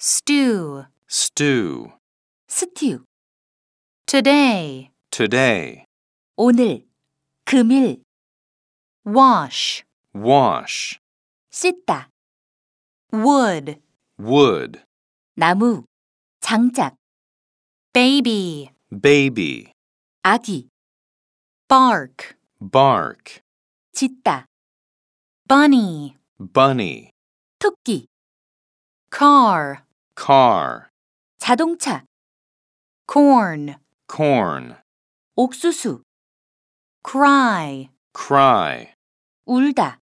stew, stew, 스튜, today, today, 오늘, 금일, wash, wash, 씻다, wood, wood, 나무, 장작, baby, baby, 아기, bark, bark, 짖다, bunny, bunny, 토끼, car, car, 자동차, corn, corn, 옥수수, cry, cry, 울다,